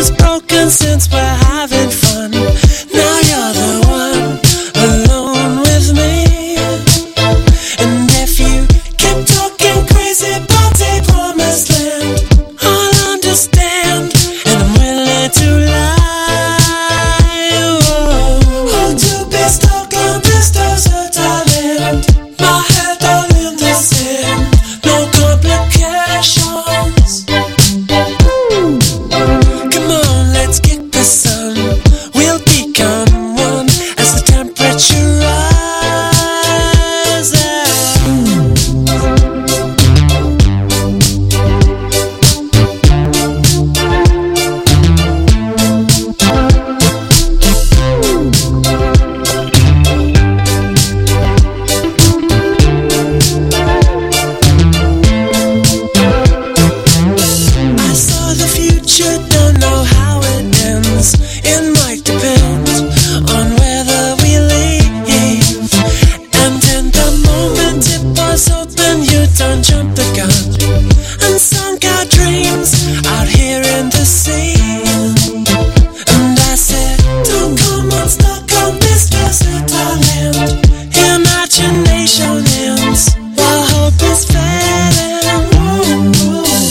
was broken since we're having fun. Now you're the one alone with me. And if you keep talking crazy about a promised land, I'll understand and I'm willing to lie. Oh, to be stuck on this desert island, my head all in the sand, no complications. Come on, let's kick the sun. We'll become one as the temperature rises. I saw the future, don't know how it ends. It might depend on whether we leave. And in the moment it was open, you don't jump the gun and sunk our dreams out here in the sea. And I said, don't come unstuck on this desert island. Imagination ends while hope is fading.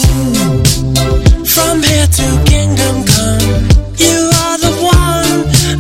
From here to kingdom come, you are the one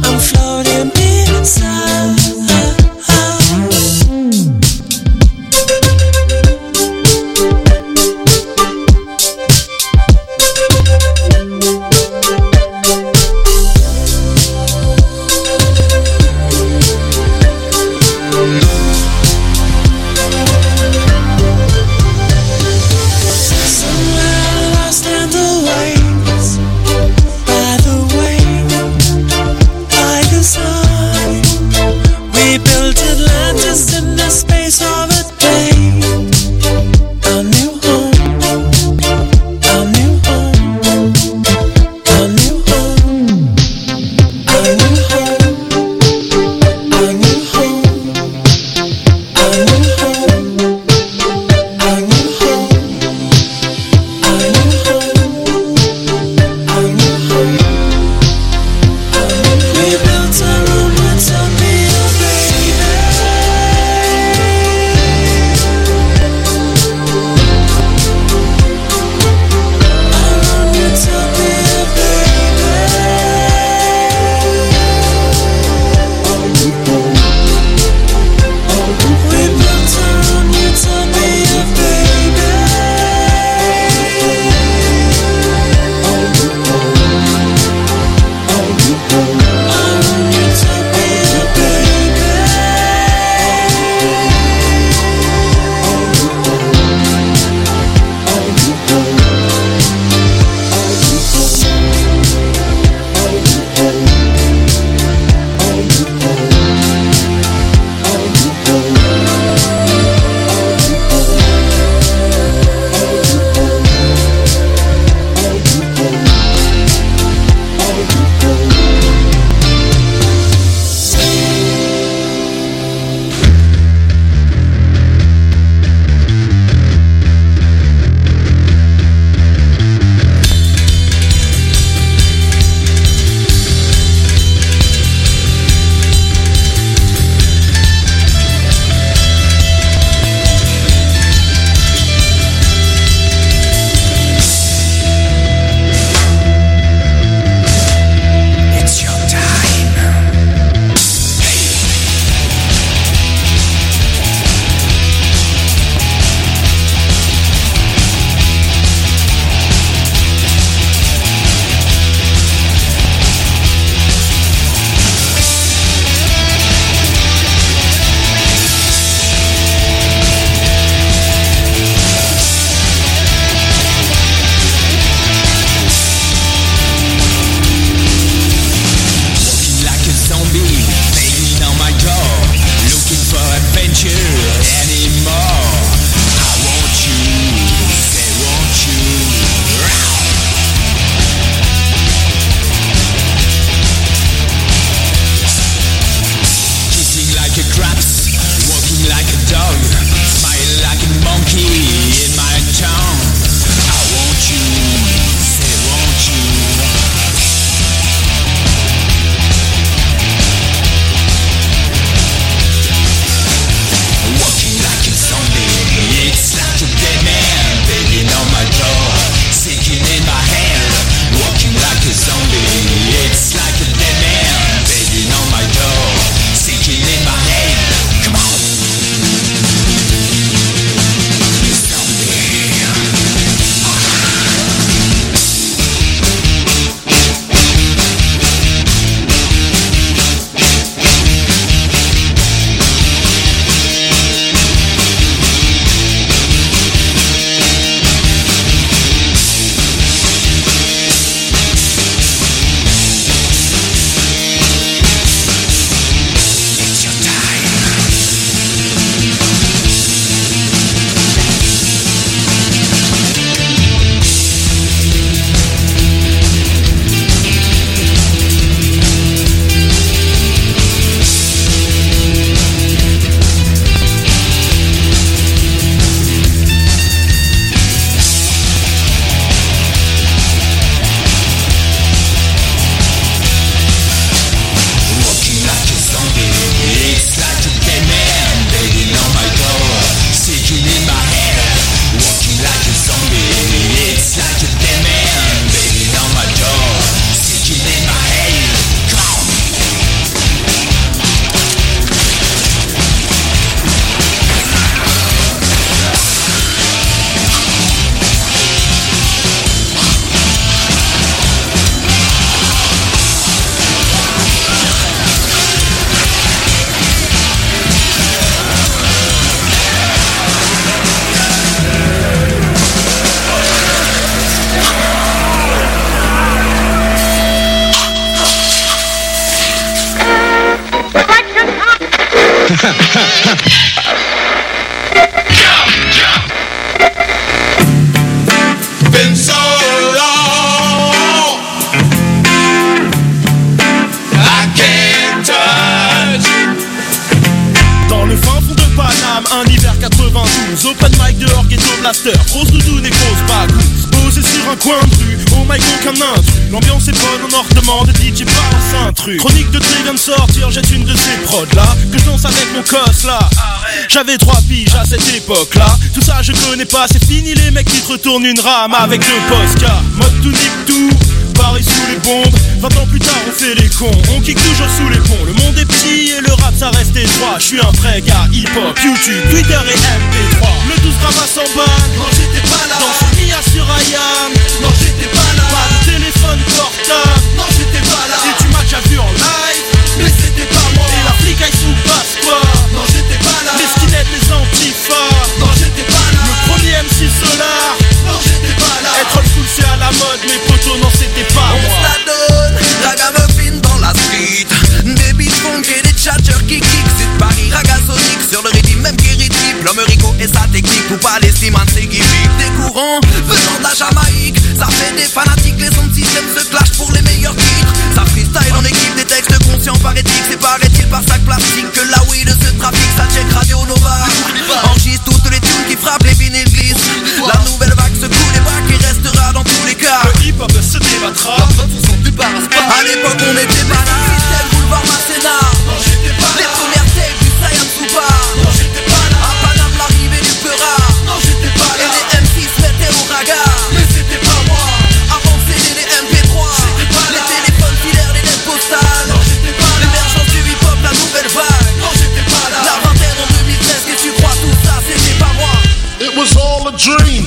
blaster, grosse doudoune et grosse bague. Posé sur un coin de rue, oh my god qu'un intrus. L'ambiance est bonne, on en redemande, DJ balance un truc. Chronique de Tré vient de sortir, jette une de ces prods là, que je danse avec mon cos là. J'avais 3 piges à cette époque là, tout ça je connais pas, c'est fini les mecs qui te retournent une rame avec 2 Posca. Mode tout nique tout, Paris sous les bombes, 20 ans plus tard on fait les cons, on kick toujours sous les ponts. Le monde est petit et le rap ça reste étroit. Je suis un vrai gars hip-hop, YouTube, Twitter et MP3. Le 12 grammes à 100 balles, non j'étais pas là. Dans ce Mia sur IAM, non j'étais pas là. Pas de téléphone portable, non j'étais pas là. Et tu m'as déjà vu en live, mais c'était pas moi. Et la flic aille sous passe quoi, non j'étais pas là. Les skinheads, les antifas, non j'étais pas là. Le premier MC Solar, non j'étais pas là. Être old school c'est à la mode, mes potos non c'était pas moi. On se la donne, la gamme fine dans la street. Des beats funk et des tchatchers qui kick. C'est de Paris, ragasonique, sur le rythme même qui rythme. L'homme Rico et sa technique, ou pas les Simon, c'est qui vivent. Des courants venant de la Jamaïque, ça fait des fanatiques, les sons de système se clashent pour les meilleurs titres. Ça freestyle en équipe, des textes conscients par éthique. C'est paraît-il par sac plastique que la weed se trafique. Ça check Radio Nova, enregistre toutes les tunes qui frappent, les vinyles glissent. La nouvelle vague secoue les bacs et restera dans tous les cas. Le hip-hop se débattra, on s'en débarrasse pas. À l'époque on était pas là, système boulevard Masséna. non j'étais pas Les là. premières tapes du Saiyan Soupa. Non j'étais pas là. À Paname l'arrivée du Peura. Non j'étais pas Et là. les MC se mettaient au raga. Mais c'était pas moi. Avant c'était les MP3. J'étais pas là. Les téléphones filaires, les lettres postales. Non j'étais pas là. L'émergence du hip-hop, la nouvelle vague. Non j'étais pas là. La vingtaine en 2013, qu'est-ce que tu crois tout ça, c'était pas moi. It was all a dream.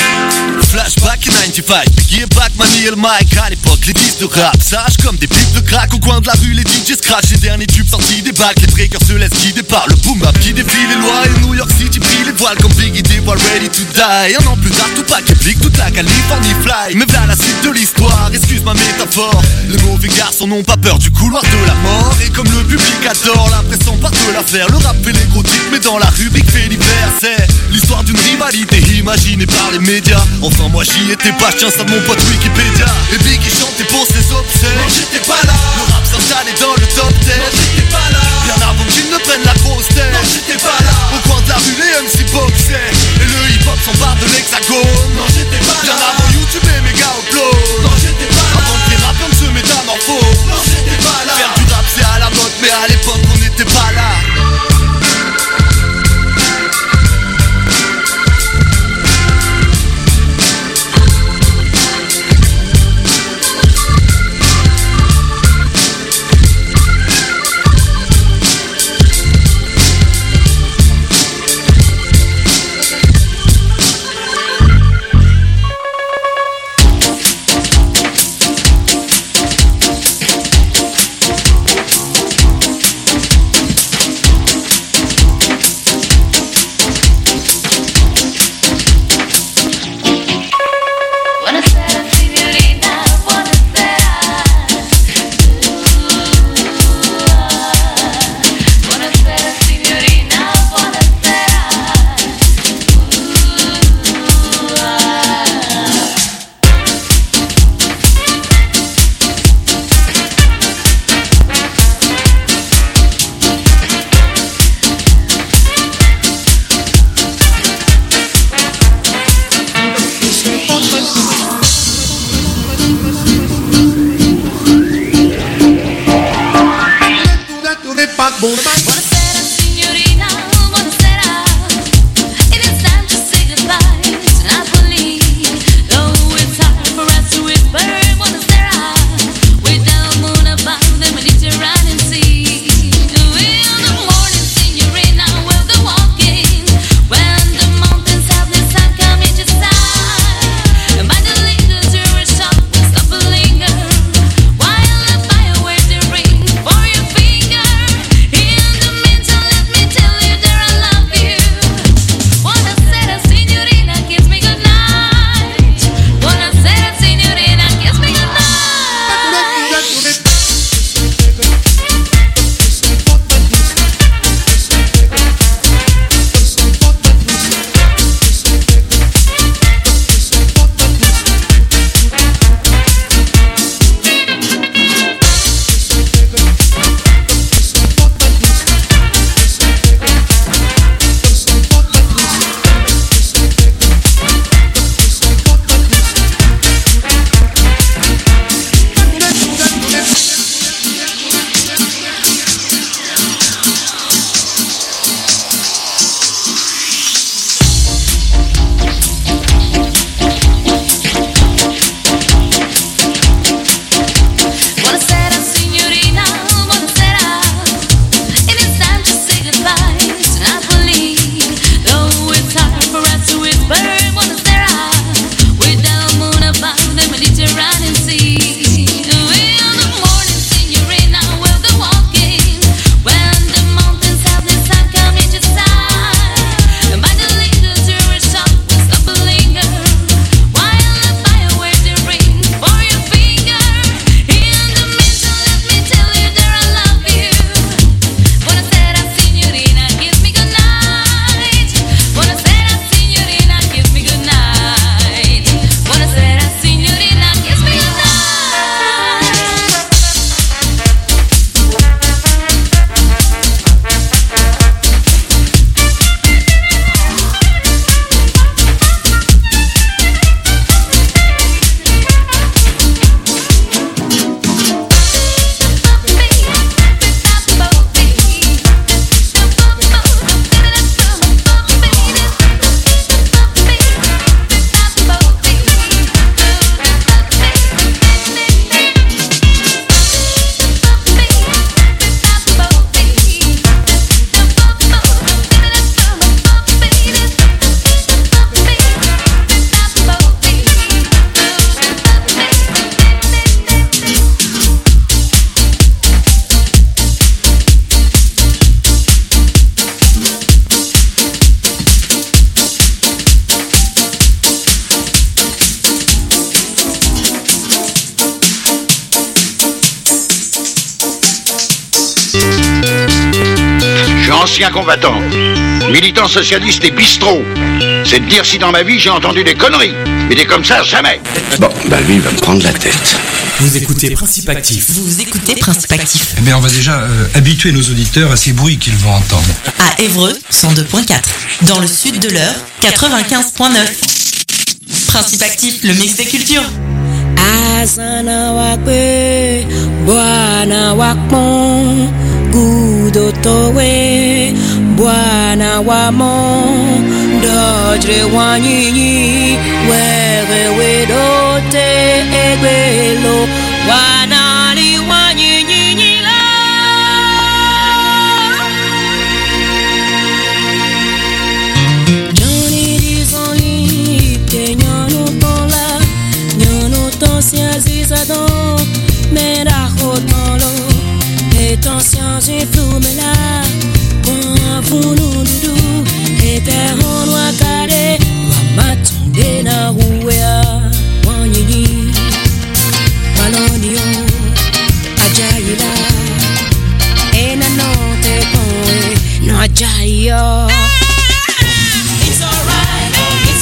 Flashback 95, Biggie et Pac-Man et le mic. À l'époque, les disques de rap sages comme des pipes de crack. Au coin de la rue, les DJ scratch. Les derniers tubes sortis des bacs. Les breakers se laissent guider par le boom-up qui défie les lois. Et New York City brille les voiles comme Biggie dévoile Ready to Die. Un an plus tard, tout pack éplique toute la Californie fly. Mais voilà la suite de l'histoire, excuse ma métaphore. Les mauvais garçons n'ont pas peur du couloir de la mort. Et comme le public adore, la presse s'empare de l'affaire. Le rap fait les gros titres, mais dans la rubrique fait l'hiver. C'est l'histoire d'une rivalité imaginée par les médias. Enfin moi j'y étais pas, je tiens ça de mon pote Wikipédia. Et Biggie chantait pour ses obsèques. Non j'étais pas là. Le rap s'installait dans le top 10. Non j'étais pas là. Bien avant qu'ils ne prennent la grosse tête. Non j'étais pas là. Au coin de la rue les MC boxaient. Et le hip hop s'empare de l'hexagone. Non j'étais pas Bien là. avant YouTube et méga upload. Non j'étais pas là. Avant que les rappeurs se métamorphosent. Non j'étais pas là. Faire du rap c'est à la mode, mais à l'époque on n'était pas là. Buonasera signorina, buonasera. It is time to say goodbye to Napoli. Oh, it's time for us to whisper buonasera. With the moon above, then we need to run and see. In the morning, signorina, we'll go walking. When the mountains have the sun coming to side. And by the lingers, you will stop a linger. While the fireworks they ring for your finger. In the ancien combattant, militant socialiste et bistrot. C'est de dire si dans ma vie j'ai entendu des conneries. Mais des comme ça, jamais. Bon, bah lui, il va me prendre la tête. Vous écoutez Principe Actif. Vous écoutez Principe Actif. Eh bien, on va déjà habituer nos auditeurs à ces bruits qu'ils vont entendre. À Évreux, 102.4. Dans le sud de l'Eure, 95.9. Principe Actif, le mix des cultures. Asana wakwe, Bwana wakmon, Gudotowe, Bwana wamon, Dodre wanyinyi, Were wedote egbelo, Wanali wanyinyi la. Johnny disonli, Kenyano tola, Nyono t'ancien zizadon, mais la rotolo, et t'ancien flou mais là, quand vous nous doudou, et t'es en noix carré, va m'attendre na rouéa, wanyini, malonio, ajaïla, et nanon te koe, no ajaïo. It's alright,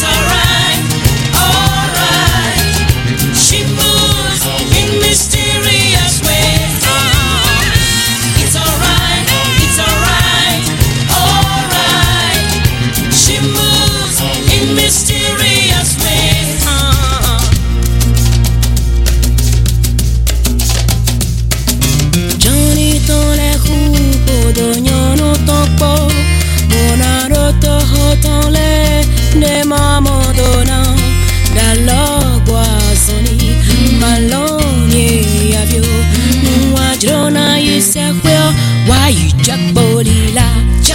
alright. She moves in mysterious ways. It's alright, alright. She moves in mysterious ways. Johnny ton les roues d'oignon no tampo. Monaroto hoton le ne maman donnant. Dalo boisoni malonye avio muadrona yisekweo wayi chapolila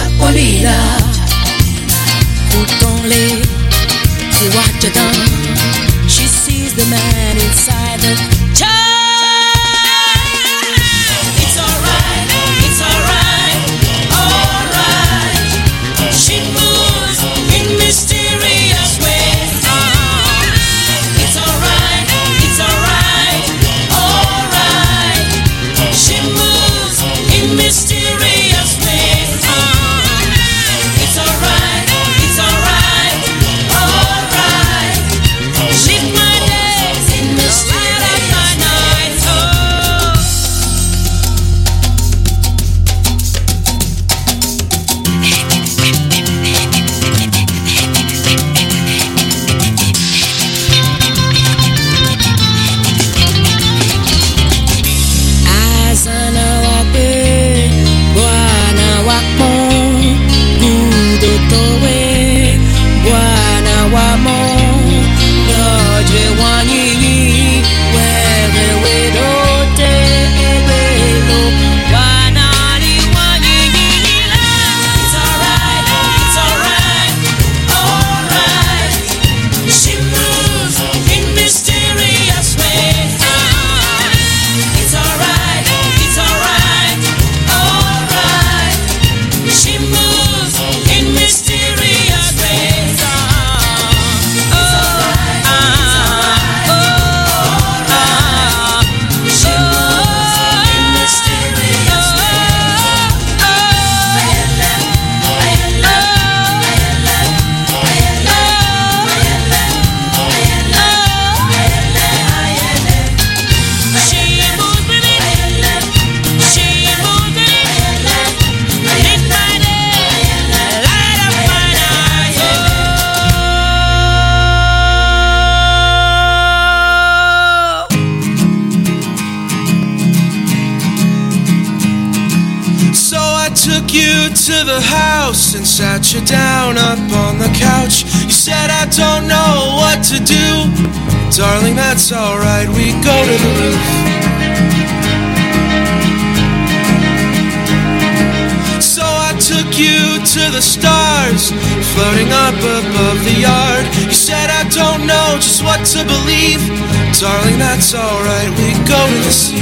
utonle kuwachadan. She sees the man inside the child. It's alright, alright. She moves in mysterious ways. It's alright, alright. She moves in mysterious ways. It's alright, alright. Live my days in mysterious nights. Asana wakwe, Bwana wakmon, Gudotowe, Bwana wamon, Dodre wanyinyi, Were wedote egbelo, Wanali wanyinyi la. It's alright, alright. She moves in mysterious ways. It's alright, alright. She moves in mysterious ways. She moves in mysterious So I took you to the house and sat you down up on the couch. You said I don't know what to do. Darling, that's alright, we go to the roof. So I took you to the stars, floating up above the yard. You said I don't know just what to believe. Darling, that's alright, we go to the sea.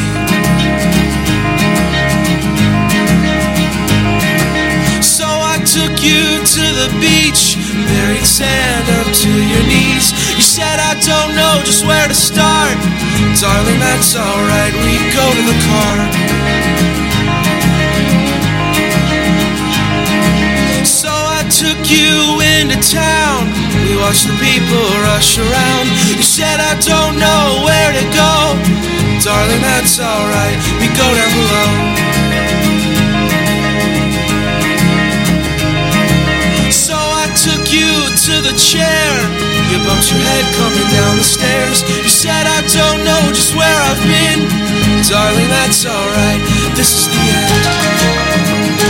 So I took you to the beach, buried sand up to your knees. You said I don't know just where to start. Darling, that's alright, we go to the car. watch the people rush around. You said I don't know where to go. Darling, that's alright, we go down below. So I took you to the chair. You bumped your head coming down the stairs. You said I don't know just where I've been. Darling, that's alright, this is the end.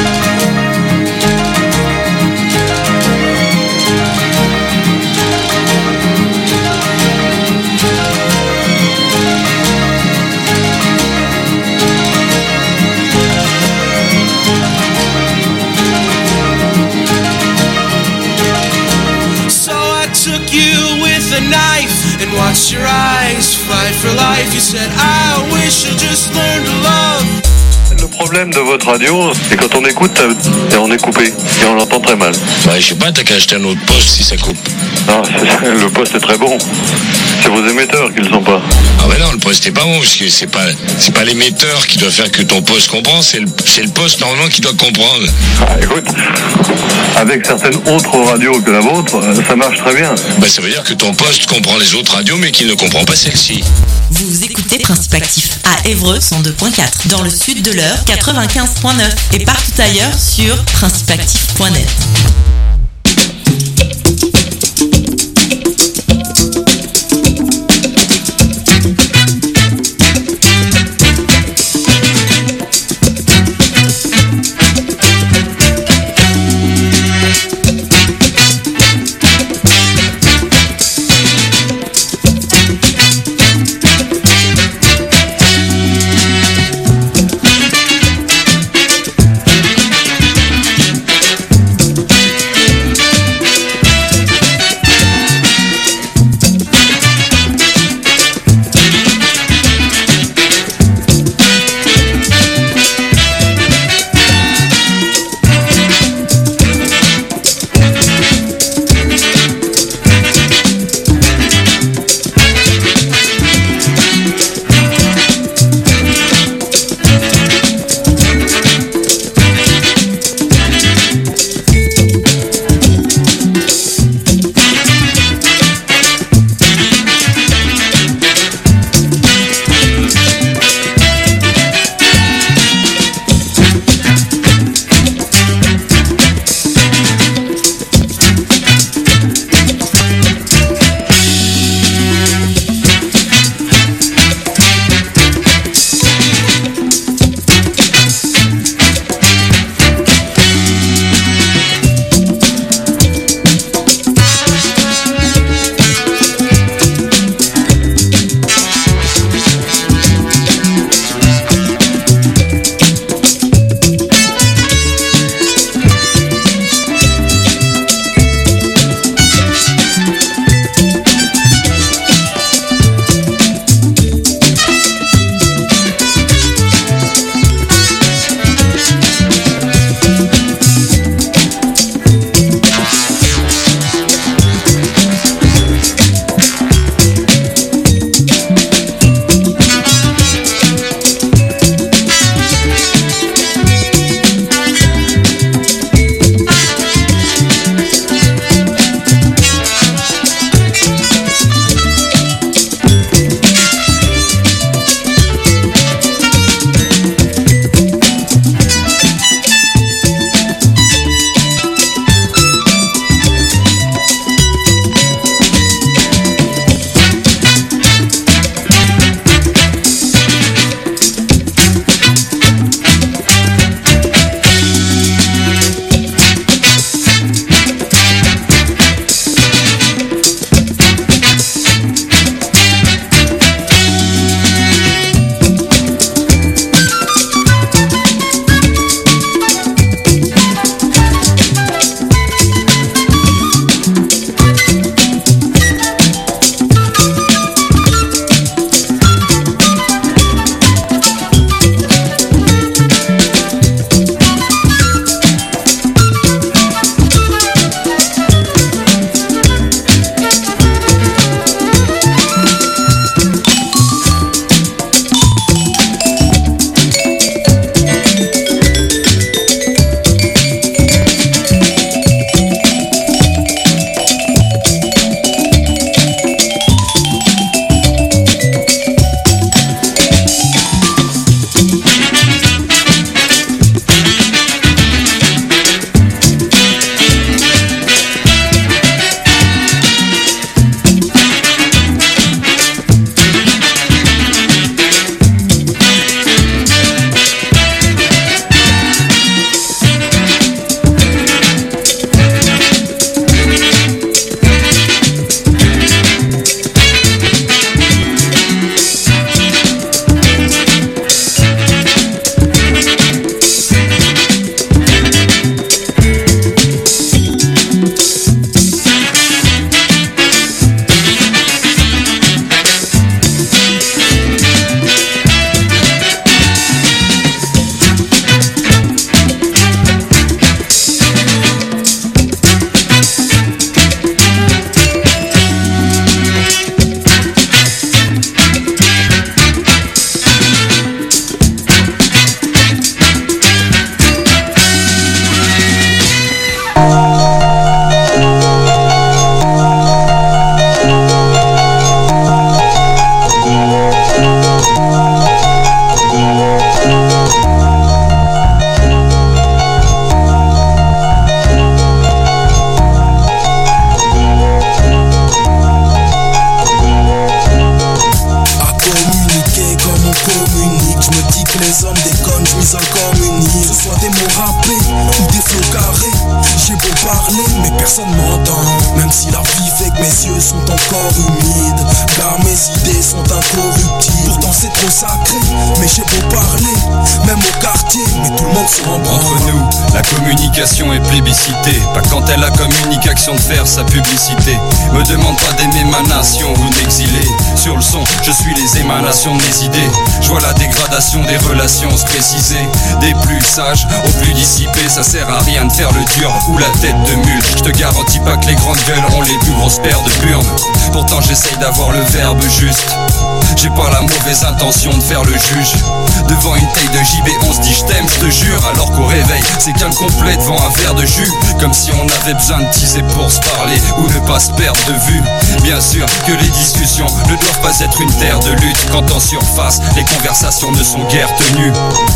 Took you with a knife and watched your eyes fight for life. You said, I wish you'll just learn to love. Le problème de votre radio, c'est quand on écoute et on est coupé et on l'entend très mal. Ouais, je sais pas, t'as qu'à acheter un autre poste si ça coupe. Non, le poste est très bon. C'est vos émetteurs qui le sont pas. Ah ouais non, le poste est pas bon parce que c'est pas l'émetteur qui doit faire que ton poste comprend, c'est le poste normalement qui doit comprendre. Ah, écoute, avec certaines autres radios que la vôtre, ça marche très bien. Bah ça veut dire que ton poste comprend les autres radios mais qu'il ne comprend pas celle-ci. Vous écoutez Principe Actif à Évreux 102.4, dans le sud de l'Eure 95.9 et partout ailleurs sur principeactif.net. Je me dis que les hommes déconnent, je m'isole comme une île. Ce soit des mots râpés ou des flots carrés. J'ai beau parler, mais personne m'entend. Même si la vie fait que mes yeux sont encore humides, car mes idées sont incorruptibles. Pourtant c'est trop sacré, mais j'ai beau parler, même au quartier, mais tout le monde s'en branle. Entre nous, la communication est plébiscitée. Pas quand elle a comme unique action de faire sa publicité. Me demande pas d'aimer ma nation ou d'exiler. Sur le son, je suis les émanations de mes idées. Je vois la dégradation des relations se préciser. Des plus sages aux plus dissipés. Ça sert à rien de faire le dur ou la tête de mule. Je te garantis pas que les grandes gueules ont les plus grosses paires de burnes. Pourtant j'essaye d'avoir le verbe juste. J'ai pas la mauvaise intention de faire le juge. Devant une taille de JB on se dit je t'aime, je te jure. Alors qu'au réveil c'est calme complet devant un verre de jus. Comme si on avait besoin de teaser pour se parler ou ne pas se perdre de vue. Bien sûr que les discussions ne doivent pas être une terre de lutte. Quand en surface les conversations ne sont guère tenues.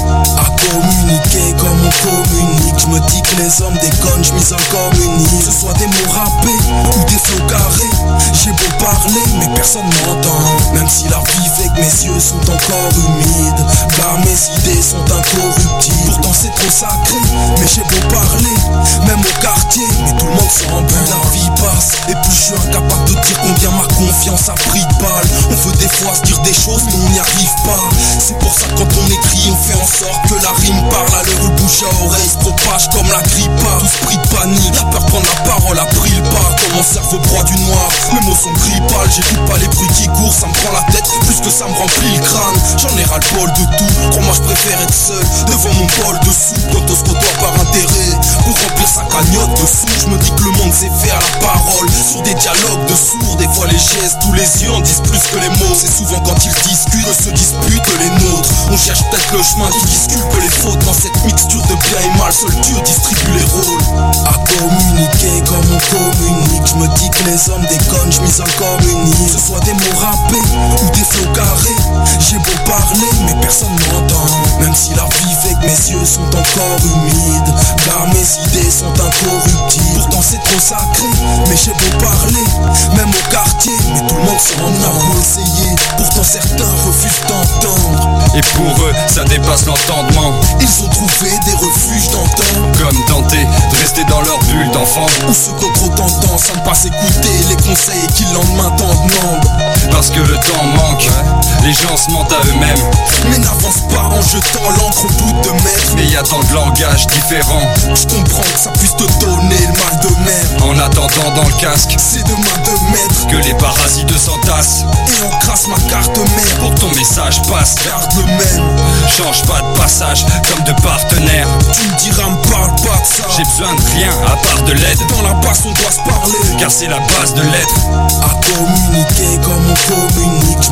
À communiquer comme on communique. Je me dis que les hommes déconnent, je m'isole comme une île. Ce soit des mots râpés ou des flots carrés. J'ai beau parler mais personne m'entend. Même si la vie fait que mes yeux sont encore humides, car mes idées sont incorruptibles. Pourtant c'est trop sacré, mais j'ai beau parler, même au quartier, mais tout le monde s'en bat. La vie passe, et plus je suis incapable de dire combien ma confiance a pris de balle. On veut des fois se dire des choses, mais on n'y arrive pas. C'est pour ça que quand on écrit, on fait en sorte que la rime parle. À l'heure où le bouche à oreille se propage comme la grippe. Tous pris de panique, la peur de prendre la parole a pris le pas. Comme mon cerveau broie du noir, mes mots sont gris pâles. J'écoute pas les bruits qui courent, ça me prend la tête plus que ça me remplit le crâne. J'en ai ras le bol de tout, crois-moi je préfère être seul devant mon bol de soupe. Quand on se côtoie par intérêt pour remplir sa cagnotte de sous. Je me dis que le monde sait faire la parole sur des dialogues de sourds. Des fois les gestes ou les yeux en disent plus que les mots. C'est souvent quand ils discutent que se disputent les nôtres. On cherche peut-être le chemin qui disculpe les fautes. Dans cette mixture de bien et mal, seul Dieu distribue les rôles. À communiquer comme on communique. Je me dis que les hommes déconnent, je m'isole comme une île. Ce soit des mots râpés ou des flots carrés. J'ai beau parler mais personne m'entend. Même si la vie fait que mes yeux sont encore humides, car mes idées sont incorruptibles. Pourtant c'est trop sacré, mais j'ai beau parler, même au quartier, mais tout le monde s'en a beau essayer. Pourtant certains refusent d'entendre. Et pour eux ça dépasse l'entendement. Ils ont trouvé des refuges d'entendre, comme tenter de rester dans leur bulle d'enfant. Ou ceux qui ont trop tendance à ne pas s'écouter les conseils et qui le lendemain t'en demandent. Parce que le temps manque, les gens se mentent à eux-mêmes. Mais n'avance pas en jetant l'encre au bout de mètre. Mais y a tant de langages différents. Je comprends que ça puisse te donner le mal de mer. En attendant dans le casque, c'est de main de maître que les parasites s'entassent. Et on crasse ma carte mère pour que ton message passe. Garde le même, change pas de passage comme de partenaire. Tu me diras me parle pas de ça. J'ai besoin de rien à part de l'aide. Dans la basse on doit se parler, car c'est la base de l'être. À communiquer comme on communique.